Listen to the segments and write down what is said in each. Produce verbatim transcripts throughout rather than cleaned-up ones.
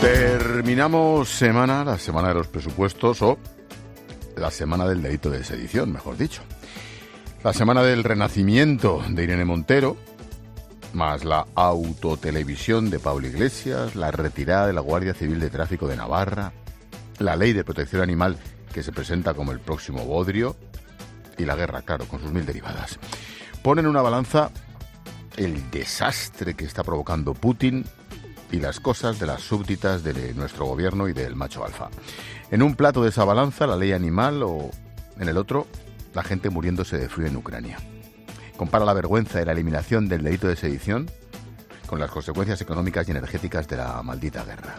Terminamos semana, la semana de los presupuestos, o la semana del delito de sedición, mejor dicho. La semana del renacimiento de Irene Montero, más la autotelevisión de Pablo Iglesias, la retirada de la Guardia Civil de Tráfico de Navarra, la ley de protección animal que se presenta como el próximo bodrio, y la guerra, claro, con sus mil derivadas. Ponen en una balanza el desastre que está provocando Putin y las cosas de las súbditas de nuestro gobierno y del macho alfa. En un plato de esa balanza, la ley animal, o en el otro, la gente muriéndose de frío en Ucrania. Compara la vergüenza de la eliminación del delito de sedición con las consecuencias económicas y energéticas de la maldita guerra.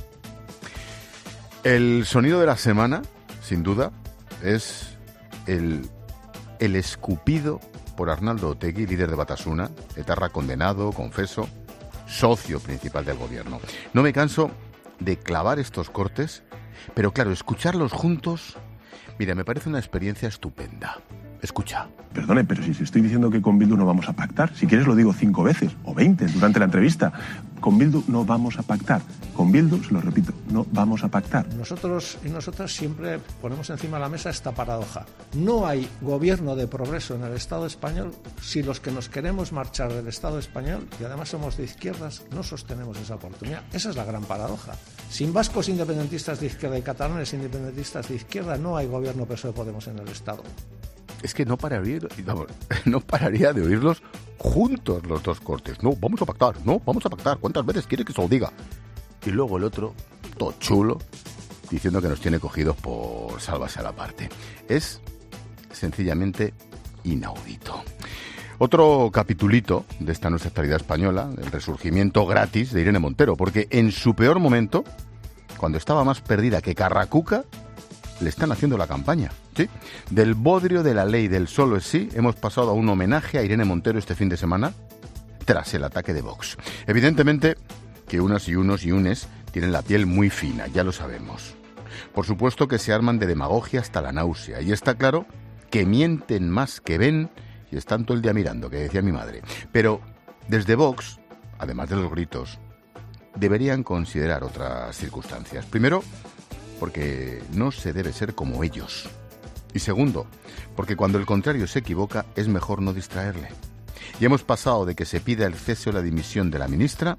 El sonido de la semana, sin duda, es el, el escupido por Arnaldo Otegi, líder de Batasuna, etarra condenado, confeso, socio principal del gobierno. No me canso de clavar estos cortes, pero claro, escucharlos juntos, mira, me parece una experiencia estupenda. Escucha. Perdone, pero si estoy diciendo que con Bildu no vamos a pactar, si quieres lo digo cinco veces, o veinte, durante la entrevista. Con Bildu no vamos a pactar. Con Bildu, se lo repito, no vamos a pactar. Nosotros y nosotras siempre ponemos encima de la mesa esta paradoja. No hay gobierno de progreso en el Estado español si los que nos queremos marchar del Estado español, y además somos de izquierdas, no sostenemos esa oportunidad. Esa es la gran paradoja. Sin vascos independentistas de izquierda y catalanes independentistas de izquierda, no hay gobierno P S O E Podemos en el Estado. Es que no pararía, vamos, no pararía de oírlos juntos los dos cortes. No, vamos a pactar, no, vamos a pactar. ¿Cuántas veces quiere que se lo diga? Y luego el otro, todo chulo, diciendo que nos tiene cogidos por sálvase a la parte. Es sencillamente inaudito. Otro capitulito de esta nuestra actualidad española, el resurgimiento gratis de Irene Montero, porque en su peor momento, cuando estaba más perdida que Carracuca, le están haciendo la campaña, ¿sí? Del bodrio de la ley del solo es sí, hemos pasado a un homenaje a Irene Montero este fin de semana, tras el ataque de Vox. Evidentemente que unas y unos y unes tienen la piel muy fina, ya lo sabemos. Por supuesto que se arman de demagogia hasta la náusea, y está claro que mienten más que ven y están todo el día mirando, que decía mi madre. Pero desde Vox, además de los gritos, deberían considerar otras circunstancias. Primero, porque no se debe ser como ellos. Y segundo, porque cuando el contrario se equivoca es mejor no distraerle. Y hemos pasado de que se pida el cese o la dimisión de la ministra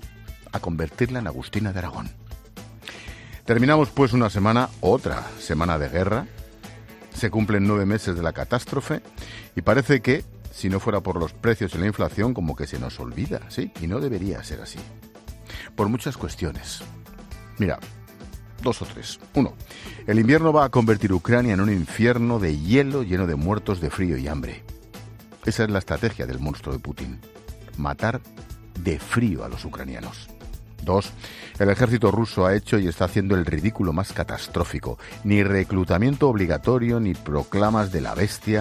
a convertirla en Agustina de Aragón. Terminamos pues una semana, otra semana de guerra. Se cumplen nueve meses de la catástrofe y parece que, si no fuera por los precios y la inflación, como que se nos olvida, ¿sí? Y no debería ser así. Por muchas cuestiones. Mira, dos o tres. Uno, el invierno va a convertir Ucrania en un infierno de hielo lleno de muertos de frío y hambre. Esa es la estrategia del monstruo de Putin. Matar de frío a los ucranianos. Dos, el ejército ruso ha hecho y está haciendo el ridículo más catastrófico. Ni reclutamiento obligatorio, ni proclamas de la bestia.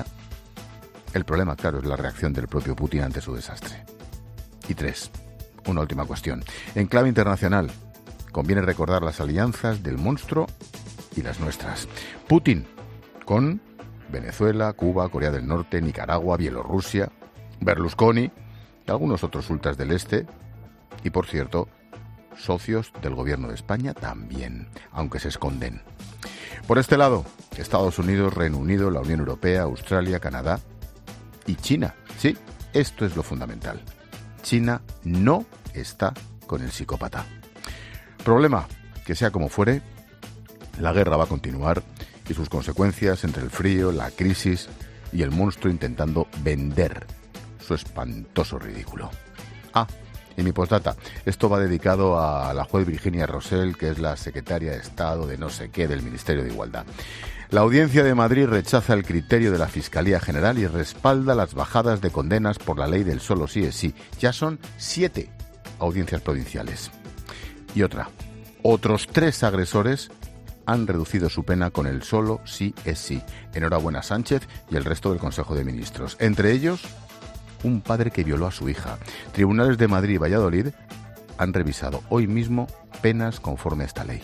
El problema, claro, es la reacción del propio Putin ante su desastre. Y tres, una última cuestión. En clave internacional, conviene recordar las alianzas del monstruo y las nuestras. Putin con Venezuela, Cuba, Corea del Norte, Nicaragua, Bielorrusia, Berlusconi y algunos otros ultras del este. Y, por cierto, socios del gobierno de España también, aunque se esconden. Por este lado, Estados Unidos, Reino Unido, la Unión Europea, Australia, Canadá y China. Sí, esto es lo fundamental. China no está con el psicópata. Problema, que sea como fuere, la guerra va a continuar y sus consecuencias entre el frío, la crisis y el monstruo intentando vender su espantoso ridículo. Ah, y mi postdata, esto va dedicado a la juez Virginia Rosell, que es la secretaria de Estado de no sé qué del Ministerio de Igualdad. La Audiencia de Madrid rechaza el criterio de la Fiscalía General y respalda las bajadas de condenas por la ley del solo sí es sí. Ya son siete audiencias provinciales. Y otra, otros tres agresores han reducido su pena con el solo sí es sí. Enhorabuena Sánchez y el resto del Consejo de Ministros. Entre ellos, un padre que violó a su hija. Tribunales de Madrid y Valladolid han revisado hoy mismo penas conforme a esta ley.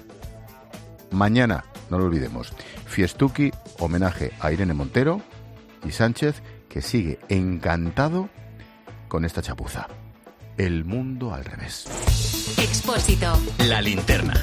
Mañana, no lo olvidemos, Fiestuki, homenaje a Irene Montero, y Sánchez, que sigue encantado con esta chapuza. El mundo al revés. Expósito. La linterna.